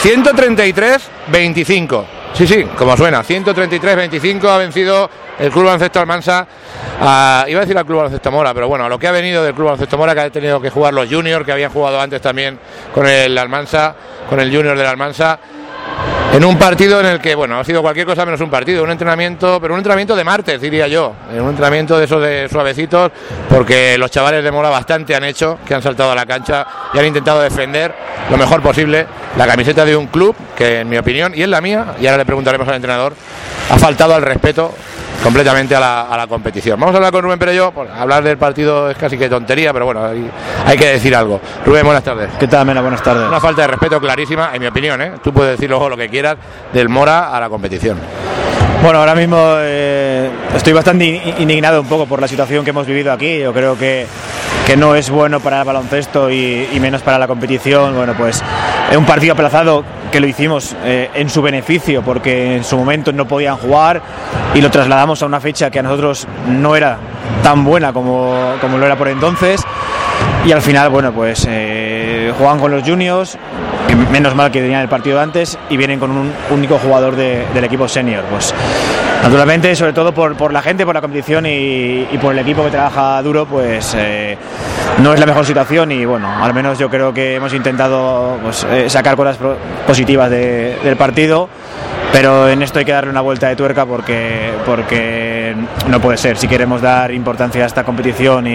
133-25. Sí, como suena, 133-25 ha vencido el Club Baloncesto Almansa. Iba a decir al Club Baloncesto Mora, pero bueno, a lo que ha venido del Club Baloncesto Mora, que ha tenido que jugar los juniors, que habían jugado antes también con el Almansa, con el junior del Almansa, en un partido en el que, bueno, ha sido cualquier cosa menos un partido, un entrenamiento, pero un entrenamiento de martes, diría yo, un entrenamiento de esos de suavecitos, porque los chavales de Mora bastante han hecho, que han saltado a la cancha y han intentado defender lo mejor posible la camiseta de un club que, en mi opinión, y en la mía, y ahora le preguntaremos al entrenador, ha faltado al respeto completamente a la competición. Vamos a hablar con Rubén Perelló. Bueno, hablar del partido es casi que tontería, pero bueno, hay que decir algo. Rubén, buenas tardes. ¿Qué tal, Mena? Buenas tardes. Una falta de respeto clarísima, en mi opinión, ¿eh? Tú puedes decir luego lo que quieras del Mora a la competición. Bueno, ahora mismo estoy bastante indignado un poco por la situación que hemos vivido aquí. Yo creo que no es bueno para el baloncesto y menos para la competición. Bueno, pues es un partido aplazado que lo hicimos en su beneficio, porque en su momento no podían jugar y lo trasladamos a una fecha que a nosotros no era tan buena como lo era por entonces. Y al final, bueno, pues juegan con los juniors, que menos mal que tenían el partido de antes, y vienen con un único jugador del equipo senior. Pues naturalmente, sobre todo por la gente, por la competición y por el equipo que trabaja duro, pues no es la mejor situación. Y bueno, al menos yo creo que hemos intentado pues, sacar cosas positivas del partido, pero en esto hay que darle una vuelta de tuerca porque no puede ser. Si queremos dar importancia a esta competición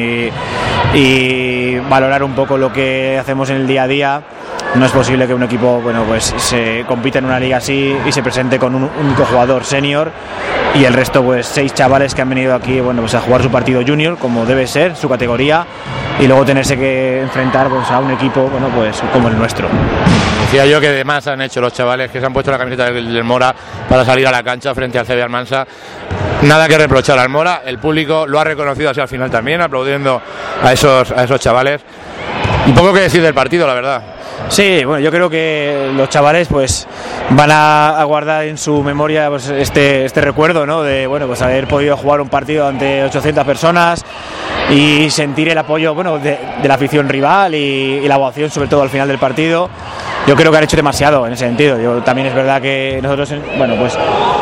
y valorar un poco lo que hacemos en el día a día, no es posible que un equipo, bueno, pues se compita en una liga así y se presente con un único jugador senior y el resto, pues 6 chavales que han venido aquí, bueno, pues a jugar su partido junior como debe ser, su categoría, y luego tenerse que enfrentar, pues, a un equipo, bueno, pues como el nuestro. Decía yo que de más han hecho los chavales que se han puesto la camiseta del Mora para salir a la cancha frente al CB Almansa. Nada que reprochar al Mora, el público lo ha reconocido así al final también, aplaudiendo a esos chavales. Un poco que decir del partido, la verdad. Sí, bueno, yo creo que los chavales pues van a guardar en su memoria pues, este recuerdo, ¿no? De, bueno, pues haber podido jugar un partido ante 800 personas y sentir el apoyo, bueno, de la afición rival y la ovación, sobre todo al final del partido. Yo creo que han hecho demasiado en ese sentido. También es verdad que nosotros, bueno, pues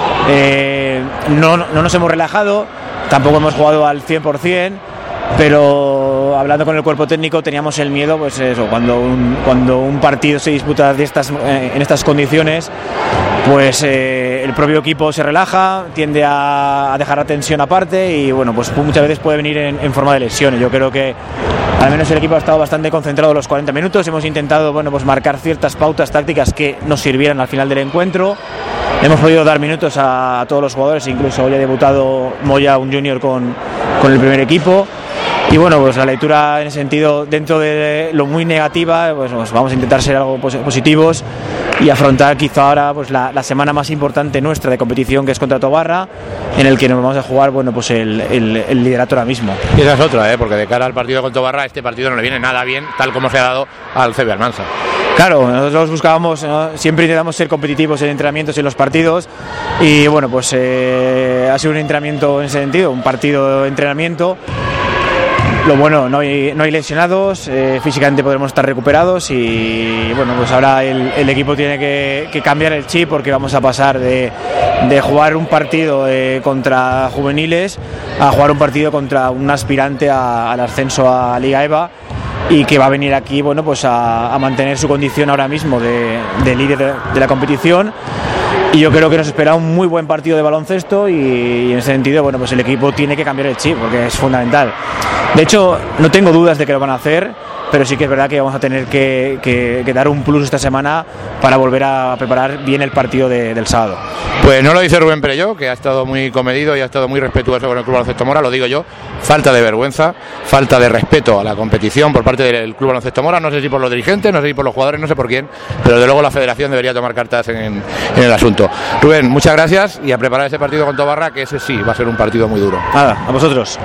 no nos hemos relajado, tampoco hemos jugado al 100%, pero hablando con el cuerpo técnico teníamos el miedo, pues eso, cuando un partido se disputa en estas condiciones, pues el propio equipo se relaja, tiende a dejar la tensión aparte y bueno, pues muchas veces puede venir en forma de lesiones. Yo creo que al menos el equipo ha estado bastante concentrado los 40 minutos, hemos intentado, bueno, pues marcar ciertas pautas tácticas que nos sirvieran al final del encuentro. Hemos podido dar minutos a todos los jugadores, incluso hoy ha debutado Moya, un junior con el primer equipo. Y bueno, pues la lectura en ese sentido, dentro de lo muy negativa, pues vamos a intentar ser algo positivos y afrontar quizá ahora pues la semana más importante nuestra de competición, que es contra Tobarra, en el que nos vamos a jugar, bueno, pues el liderato ahora mismo. Y esa es otra, porque de cara al partido con Tobarra, este partido no le viene nada bien, tal como se ha dado al CB Almansa. Claro, nosotros buscábamos, ¿no? Siempre intentamos ser competitivos en entrenamientos y en los partidos, y bueno, pues ha sido un entrenamiento en ese sentido, un partido de entrenamiento. Lo bueno, no hay lesionados, físicamente podremos estar recuperados y bueno, pues ahora el equipo tiene que cambiar el chip, porque vamos a pasar de jugar un partido contra juveniles a jugar un partido contra un aspirante al ascenso a Liga EVA, y que va a venir aquí, bueno, pues a mantener su condición ahora mismo de líder de la competición. Y yo creo que nos espera un muy buen partido de baloncesto y en ese sentido, bueno, pues el equipo tiene que cambiar el chip, porque es fundamental. De hecho, no tengo dudas de que lo van a hacer, pero sí que es verdad que vamos a tener que dar un plus esta semana para volver a preparar bien el partido del sábado. Pues no lo dice Rubén Perelló, que ha estado muy comedido y ha estado muy respetuoso con el Club Baloncesto Mora, lo digo yo. Falta de vergüenza, falta de respeto a la competición por parte del Club Baloncesto Mora, no sé si por los dirigentes, no sé si por los jugadores, no sé por quién, pero de luego la federación debería tomar cartas en el asunto. Rubén, muchas gracias y a preparar ese partido con Tobarra, que ese sí va a ser un partido muy duro. Nada, a vosotros.